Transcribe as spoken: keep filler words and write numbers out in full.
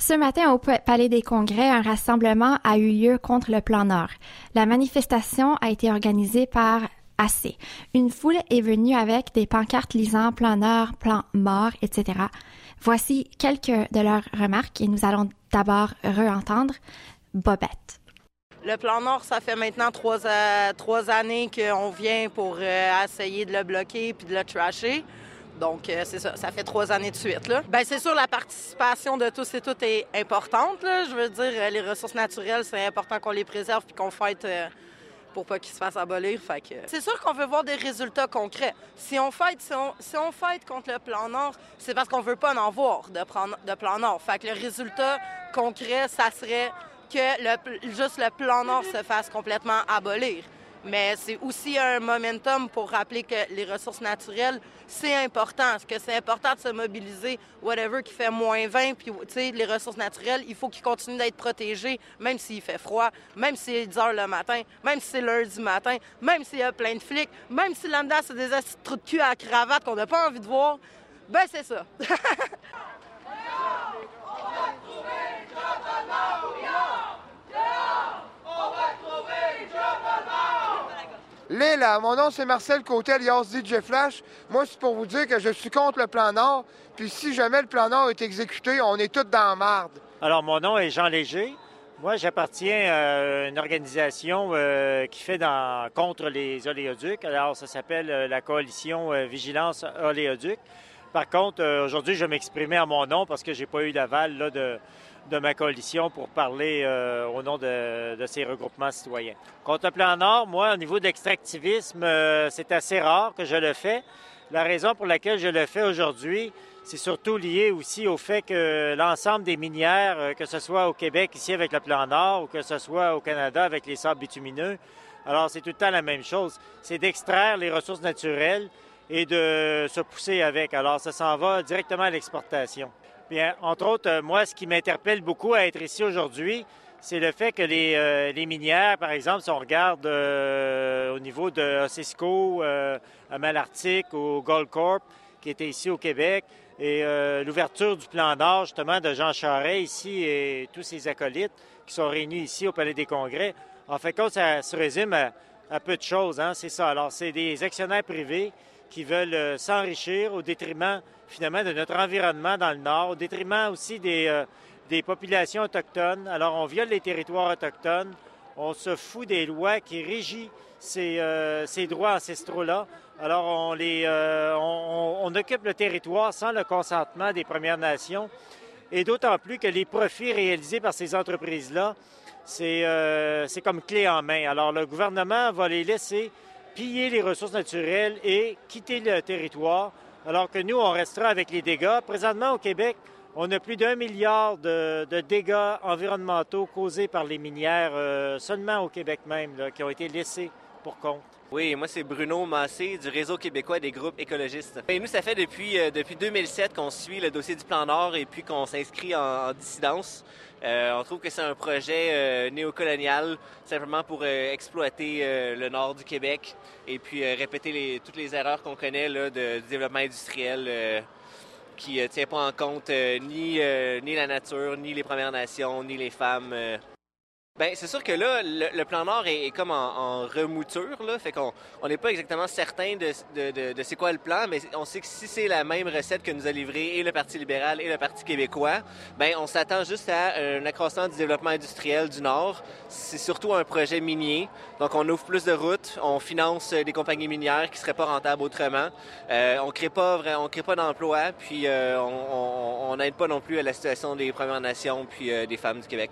Ce matin, au Palais des Congrès, un rassemblement a eu lieu contre le Plan Nord. La manifestation a été organisée par A C. Une foule est venue avec des pancartes lisant Plan Nord, Plan Mort, et cetera. Voici quelques de leurs remarques et nous allons d'abord re-entendre Bobette. Le Plan Nord, ça fait maintenant trois, euh, trois années qu'on vient pour euh, essayer de le bloquer puis de le trasher. Donc, euh, c'est ça, ça fait trois années de suite, là. Bien, c'est sûr, la participation de tous et toutes est importante, là. Je veux dire, les ressources naturelles, c'est important qu'on les préserve puis qu'on fête euh, pour pas qu'ils se fassent abolir. Fait que... C'est sûr qu'on veut voir des résultats concrets. Si on fête, si on, si on fête contre le Plan Nord, c'est parce qu'on veut pas en voir de, plan, de Plan Nord. Fait que le résultat concret, ça serait que le, juste le Plan Nord se fasse complètement abolir. Mais c'est aussi un momentum pour rappeler que les ressources naturelles, c'est important. Que c'est important de se mobiliser, whatever, qui fait moins vingt. Puis, tu sais, les ressources naturelles, il faut qu'ils continuent d'être protégées, même s'il fait froid, même s'il est dix heures le matin, même si c'est lundi matin, même s'il y a plein de flics, même si là-dedans, c'est des assis de trous de cul à la cravate qu'on n'a pas envie de voir. Ben, c'est ça. Léla, mon nom c'est Marcel Côté, alias D J Flash. Moi, c'est pour vous dire que je suis contre le Plan Nord. Puis si jamais le Plan Nord est exécuté, on est tous dans la marde. Alors, mon nom est Jean Léger. Moi, j'appartiens à une organisation euh, qui fait dans, contre les oléoducs. Alors, ça s'appelle euh, la Coalition euh, Vigilance Oléoduc. Par contre, euh, aujourd'hui, je vais m'exprimer à mon nom parce que j'ai pas eu l'aval là, de... de ma coalition pour parler euh, au nom de, de ces regroupements citoyens. Contre le Plan Nord, moi, au niveau d'extractivisme, euh, c'est assez rare que je le fais. La raison pour laquelle je le fais aujourd'hui, c'est surtout lié aussi au fait que l'ensemble des minières, euh, que ce soit au Québec, ici avec le Plan Nord, ou que ce soit au Canada avec les sables bitumineux, alors c'est tout le temps la même chose. C'est d'extraire les ressources naturelles et de se pousser avec. Alors ça s'en va directement à l'exportation. Bien, entre autres, moi, ce qui m'interpelle beaucoup à être ici aujourd'hui, c'est le fait que les, euh, les minières, par exemple, si on regarde euh, au niveau de Osisco, euh, à Malartic, ou Goldcorp, qui était ici au Québec, et euh, l'ouverture du Plan Nord, justement, de Jean Charest ici et tous ses acolytes qui sont réunis ici au Palais des Congrès, en fait, compte, ça se résume à, à peu de choses, hein, c'est ça. Alors, c'est des actionnaires privés qui veulent euh, s'enrichir au détriment, finalement, de notre environnement dans le Nord, au détriment aussi des, euh, des populations autochtones. Alors, on viole les territoires autochtones, on se fout des lois qui régissent ces, euh, ces droits ancestraux-là. Alors, on, les, euh, on, on occupe le territoire sans le consentement des Premières Nations, et d'autant plus que les profits réalisés par ces entreprises-là, c'est, euh, c'est comme clé en main. Alors, le gouvernement va les laisser piller les ressources naturelles et quitter le territoire, alors que nous, on restera avec les dégâts. Présentement, au Québec, on a plus d'un milliard de, de dégâts environnementaux causés par les minières, euh, seulement au Québec même, là, qui ont été laissés pour compte. Oui, moi, c'est Bruno Massé du Réseau québécois des groupes écologistes. Et nous, ça fait depuis, euh, depuis deux mille sept qu'on suit le dossier du Plan Nord et puis qu'on s'inscrit en, en dissidence. Euh, on trouve que c'est un projet euh, néocolonial, simplement pour euh, exploiter euh, le nord du Québec et puis euh, répéter les, toutes les erreurs qu'on connaît là, de, du développement industriel euh, qui ne euh, tient pas en compte euh, ni, euh, ni la nature, ni les Premières Nations, ni les femmes. Euh. Bien, c'est sûr que là, le, le Plan Nord est, est comme en, en remouture, là, fait qu'on on n'est pas exactement certain de, de, de, de c'est quoi le plan, mais on sait que si c'est la même recette que nous a livré et le Parti libéral et le Parti québécois, bien, on s'attend juste à un accroissement du développement industriel du Nord. C'est surtout un projet minier, donc on ouvre plus de routes, on finance des compagnies minières qui seraient pas rentables autrement, euh, on crée pas on crée pas d'emplois, puis euh, on n'aide pas non plus à la situation des Premières Nations puis euh, des femmes du Québec.